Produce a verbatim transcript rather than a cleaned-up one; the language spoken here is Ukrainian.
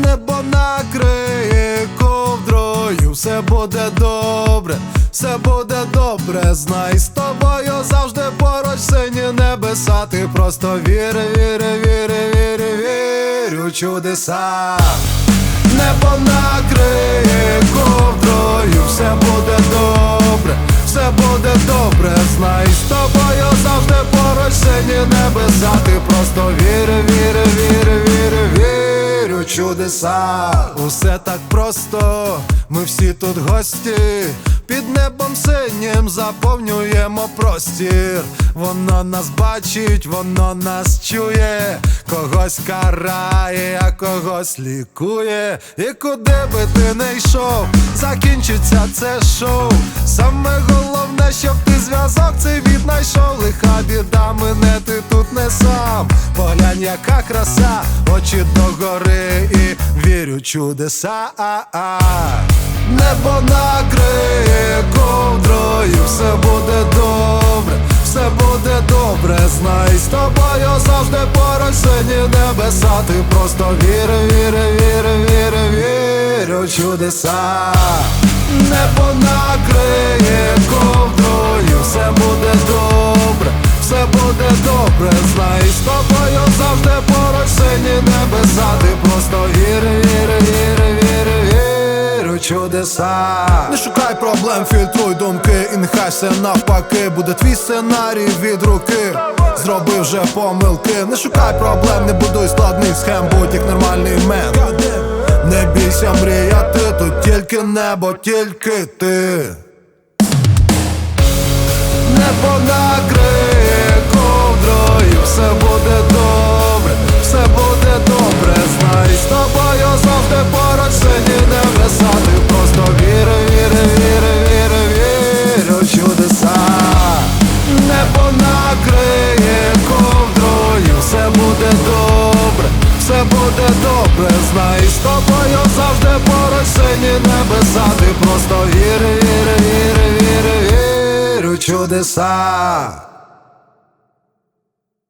небо накриє ковдрою. Все буде добре, все буде добре, знай, з тобою завжди поруч сині небеса. Ти просто віри, віри, віри, віри, віри у чудеса. Небо накриє ковдрою, все буде добре, все буде добре, знай, з тобою завжди поруч сині небеса. Ти просто віри, віри, віри, віри, віри у чудеса. Усе так просто, ми всі тут гості, під небом синім заповнюємо простір. Воно нас бачить, воно нас чує, когось карає, а когось лікує. І куди би ти не йшов, закінчиться це шоу. Саме головне, щоб ти зв'язок цей віднайшов. Лиха біда мене, ти тут не сам. Поглянь, яка краса, очі догори і вірю чудеса. Небо накриє ковдрою, все буде добре, все буде добре, знай, з тобою завжди поруч сині небеса. Ти просто віри, віри, віри, віри, віри у чудеса. Небо накриє ковдрою, все буде добре, все буде добре, знай, з тобою завжди поруч сині небеса. Ти просто віри, віри, віри, віри, віри у чудеса. Не шукай проблем, фільтруй думки, і нехай все навпаки буде твій сценарій від руки. Зроби вже помилки, не шукай проблем, не будуй складних схем, будь як нормальний мен. Не бійся мріяти, тут тільки небо, тільки ти. Небо накриє ковдрою, все буде добре, все буде добре, знай, з тобою завжди поруч сині небеса. Ти просто віри, віри, віри, віри, віри у чудеса. Небо накриє ковдрою, все буде добре, все буде добре, знай, з тобою завжди поруч сині небеса. Ти просто віри, віри, віри, віри, віри у чудеса.